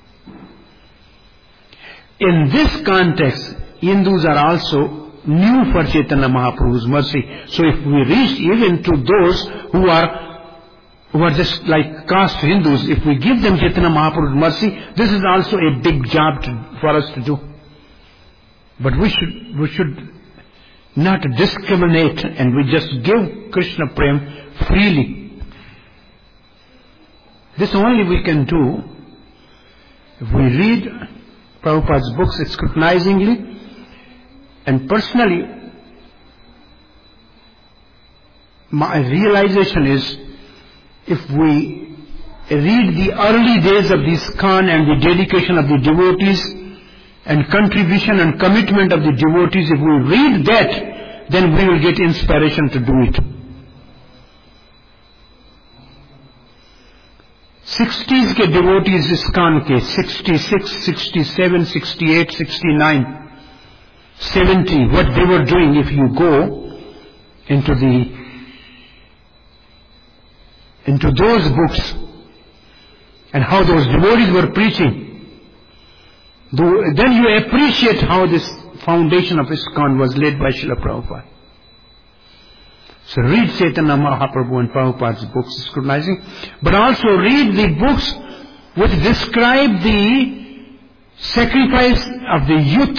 In this context, Hindus are also new for Chaitanya Mahaprabhu's mercy. So if we reach even to those who are who are just like caste Hindus, if we give them Chaitanya Mahaprabhu's mercy, this is also a big job to, for us to do. But we should we should not discriminate, and we just give Krishna Prem freely. This only we can do if we read Prabhupada's books scrutinizingly, and personally my realization is, if we read the early days of the ISKCON and the dedication of the devotees and contribution and commitment of the devotees, if we read that, then we will get inspiration to do it. sixties के devotees ISKCON के sixty-six, sixty-seven, sixty-eight, sixty-nine, seventy, what they were doing, if you go into the into those books and how those devotees were preaching, then you appreciate how this foundation of ISKCON was laid by Srila Prabhupada. So read Chaitanya Mahaprabhu and Prabhupada's books scrutinizing, but also read the books which describe the sacrifice of the youth,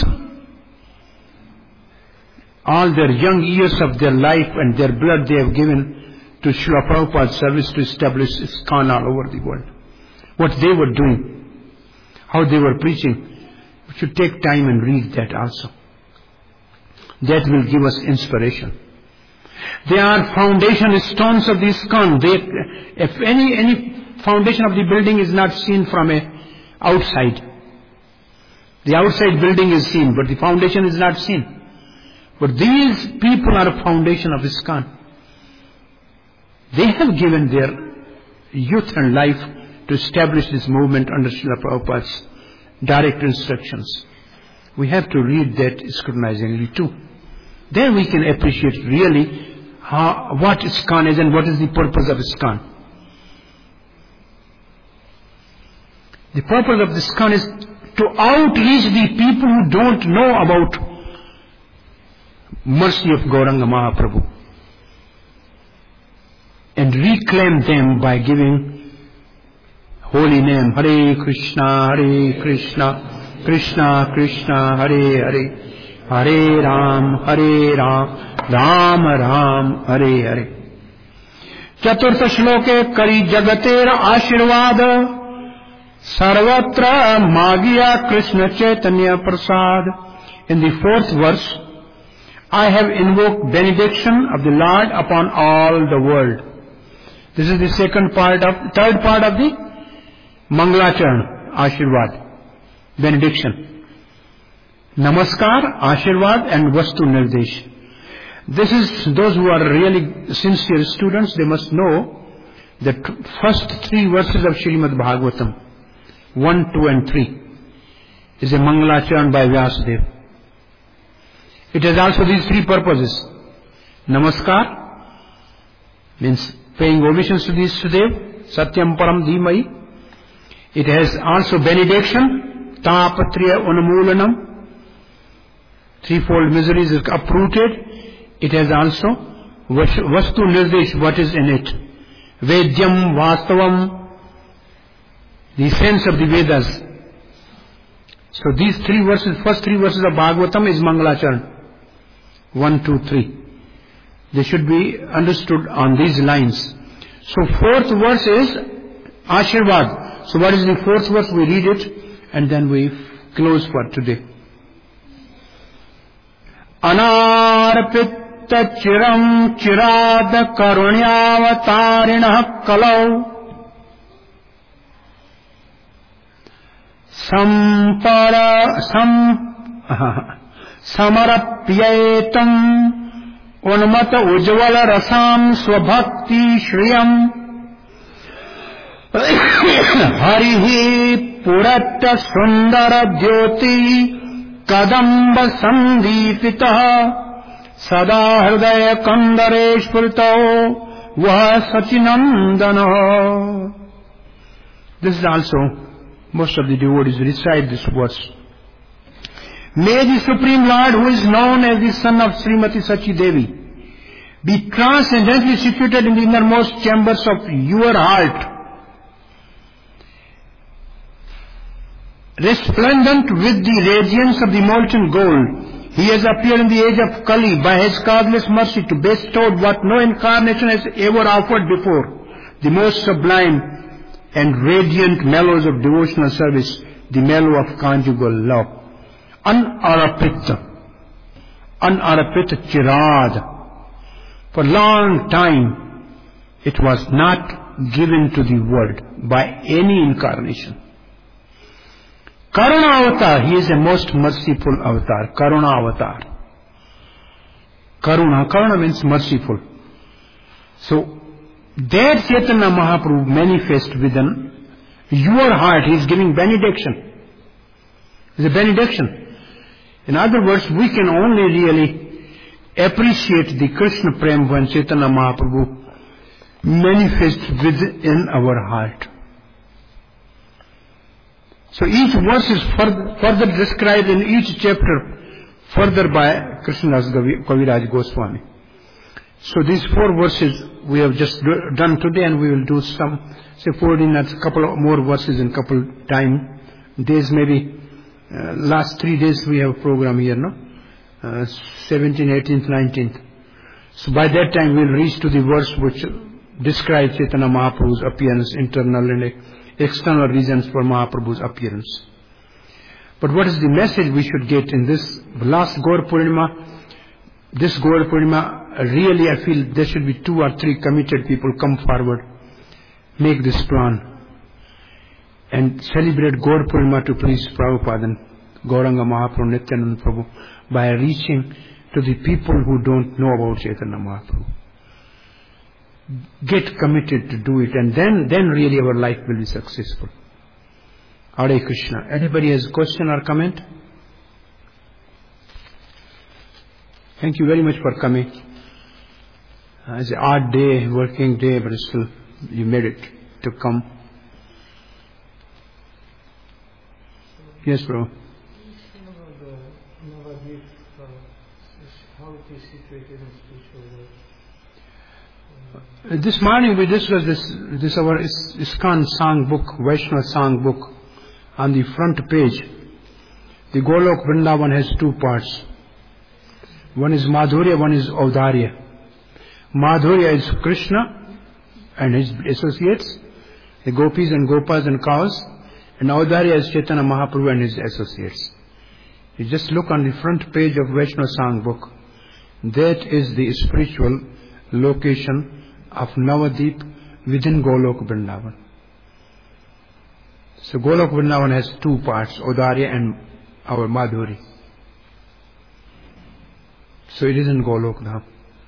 all their young years of their life and their blood they have given to Srila Prabhupada's service to establish ISKCON all over the world. What they were doing, how they were preaching. We should take time and read that also. That will give us inspiration. They are foundation stones of the ISKCON. They, if any any foundation of the building is not seen from a outside, the outside building is seen, but the foundation is not seen. But these people are a foundation of ISKCON. They have given their youth and life to establish this movement under Srila Prabhupada's direct instructions. We have to read that scrutinizingly too. Then we can appreciate really how, what ISKCON is and what is the purpose of ISKCON. The purpose of ISKCON is to outreach the people who don't know about mercy of Gauranga Mahaprabhu and reclaim them by giving holy name, Hare Krishna, Hare Krishna, Krishna Krishna, Hare Hare, Hare Ram, Hare Ram, Ram Ram, Hare Hare. Chaturtha shloke kari jagater ashirvada, sarvatra magiya Krishna Chaitanya prasad. In the fourth verse, I have invoked benediction of the Lord upon all the world. This is the second part of, third part of the Mangalacharan, Ashirvad, benediction. Namaskar, Ashirvad and Vastu Nirdesh. This is, those who are really sincere students, they must know the first three verses of Srimad Bhagavatam, one, two and three, is a Mangalacharan by Vyasadeva. It has also these three purposes. Namaskar means paying obeisance to the Istadev, Satyam Param Dhimai. It has also benediction, Tapatriya Unamulanam, threefold miseries is uprooted. It has also Vastu Nirdesh, what is in it. Vedyam Vastavam, the sense of the Vedas. So these three verses, first three verses of Bhagavatam is Mangalacharan. One, two, three. They should be understood on these lines. So fourth verse is Ashirvad. So what is the fourth verse? We read it and then we close for today. Anarpitta chiram chirad karunyavatarinah kalau sampara sam samarapyetam unmata ujvala rasam swabhakti shriyam harihi puratta sundara jyoti kadamba sandipitah sada hridaya kandare spurito Vaha Sachinandana. This is also, most of the devotees recite this verse. May the Supreme Lord, who is known as the son of Srimati Sachi Devi, be transcendently situated in the innermost chambers of your heart, resplendent with the radiance of the molten gold. He has appeared in the age of Kali by His causeless mercy to bestow what no incarnation has ever offered before, the most sublime and radiant mellows of devotional service, the mellow of conjugal love. Anarapita, Anarapita Chirad. For a long time, it was not given to the world by any incarnation. Karuna Avatar, he is a most merciful avatar. Karuna Avatar. Karuna, Karuna means merciful. So, that Chaitanya Mahaprabhu manifests within your heart. He is giving benediction. It's a benediction. In other words, we can only really appreciate the Krishna Prem when Chaitanya Mahaprabhu manifests within our heart. So each verse is further, further described in each chapter further by Krishnadas Kaviraj Goswami. So these four verses we have just done today, and we will do some, say fourteen, a couple of more verses in couple time days, maybe uh, last three days we have a program here, no? Uh, seventeenth, eighteenth, nineteenth. So by that time we will reach to the verse which describes Chaitanya Mahaprabhu's appearance, internal and external reasons for Mahaprabhu's appearance. But what is the message we should get in this last Gaur Purnima? This Gaur Purnima, really I feel there should be two or three committed people come forward, make this plan, and celebrate Gaur Purnima to please Prabhupada and Gauranga Mahaprabhu, Nityananda Prabhu, by reaching to the people who don't know about Chaitanya Mahaprabhu. Get committed to do it, and then, then really our life will be successful. Hare Krishna. Anybody has a question or comment? Thank you very much for coming. Uh, it's an odd day, working day, but still you made it to come. Yes, bro. How it is situated in spiritual world? Uh, this morning we discussed this, this our ISKCON song book, Vaishnava song book. On the front page, the Golok Vrindavan has two parts. One is Madhurya, one is Audharya. Madhurya is Krishna and his associates, the gopis and gopas and cows, and Audharya is Chaitanya Mahaprabhu and his associates. You just look on the front page of Vaishnava song book. That is the spiritual location of Navadip within Golok Vrindavan. So Golok Vrindavan has two parts, Audharya and our Madhuri. So it is in Golok Dham.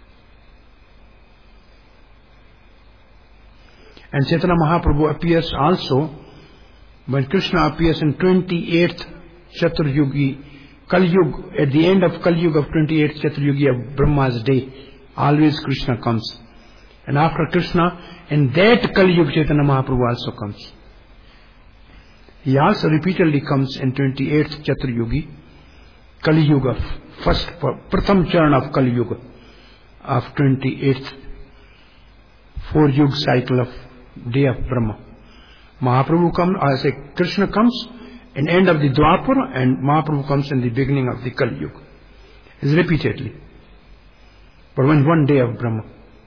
And Chaitanya Mahaprabhu appears also when Krishna appears in twenty-eighth Chaturyugi, Kali Yuga, at the end of Kali Yuga of twenty-eighth Chaturyugi of Brahma's day, always Krishna comes. And after Krishna, in that Kali Yuga, Chaitanya Mahaprabhu also comes. He also repeatedly comes in twenty-eighth Chaturyugi, Kali Yuga, first Pratham Charan of Kali Yuga, of twenty-eighth, four Yuga cycle of day of Brahma. Mahaprabhu comes, I say Krishna comes in end of the Dwapara, and Mahaprabhu comes in the beginning of the Kali Yuga. It's repeatedly. But when one day of Brahma.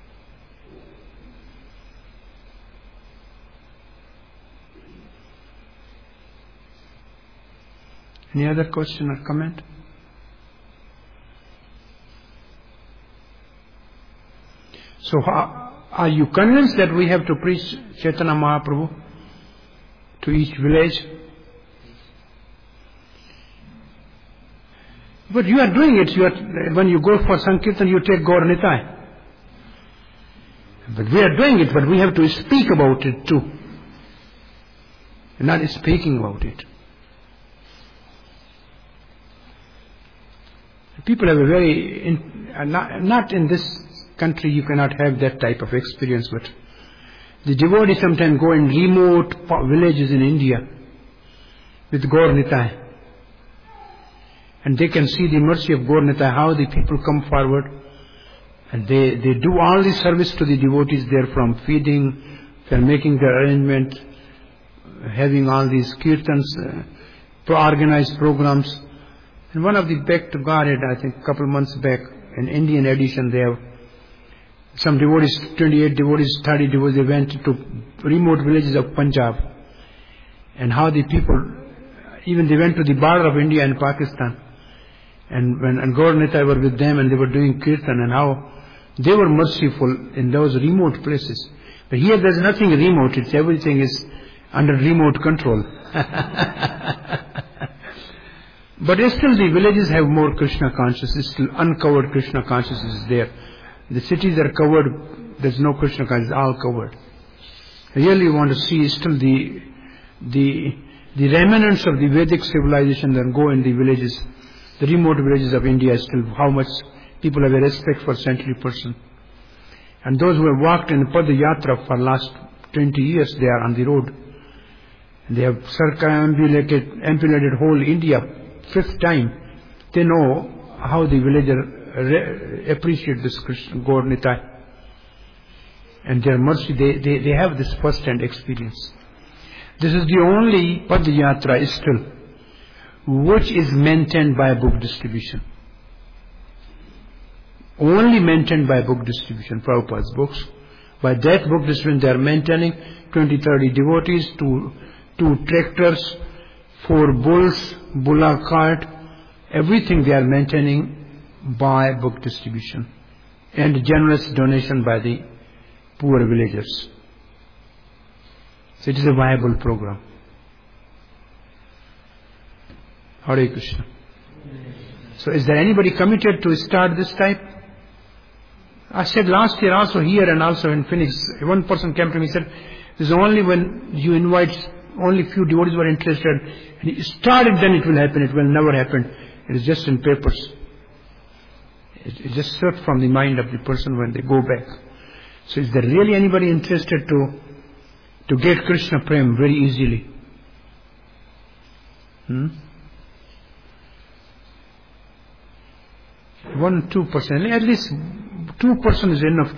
Any other question or comment? So, are you convinced that we have to preach Chaitanya Mahaprabhu to each village? But you are doing it. You are, when you go for Sankirtan, you take Gaur Nitai. But we are doing it, but we have to speak about it too. Not speaking about it. People have a very, in, uh, not, not in this country you cannot have that type of experience, but the devotees sometimes go in remote villages in India with Gaur Nitai. And they can see the mercy of Gaur Nitai, how the people come forward. And they, they do all the service to the devotees there, from feeding, from making the arrangement, having all these kirtans, uh, pro organized programs. And one of the back to Godhead, I think a couple of months back, an Indian edition, they have some devotees, twenty-eight devotees, thirty devotees, they went to remote villages of Punjab. And how the people, even they went to the border of India and Pakistan. And when and Gaur Nitai were with them and they were doing kirtan, and how they were merciful in those remote places. But here there's nothing remote, it's everything is under remote control. But still the villages have more Krishna consciousness, still uncovered Krishna consciousness is there. The cities are covered, there's no Krishna consciousness, all covered. Really you want to see still the, the, the remnants of the Vedic civilization that go in the villages, the remote villages of India, still how much people have a respect for saintly person. And those who have walked in the Padayatra for last twenty years, they are on the road. And they have circumambulated ambulated whole India fifth time. They know how the villager appreciate this Krishna Gaur Nitai. And their mercy, they, they, they have this first-hand experience. This is the only Padayatra still which is maintained by book distribution. Only maintained by book distribution, Prabhupada's books. By that book distribution they are maintaining twenty, thirty devotees, two, two tractors, four bulls, bulla cart, everything they are maintaining by book distribution. And generous donation by the poor villagers. So it is a viable program. Hare Krishna. So is there anybody committed to start this type? I said last year also here and also in Phoenix, one person came to me and said, this is only when you invite, only few devotees were interested, and it started, then it will happen, it will never happen. It is just in papers. It, it just slipped from the mind of the person when they go back. So is there really anybody interested to, to get Krishna Prem very easily? Hmm? One, two percent, at least two percent is enough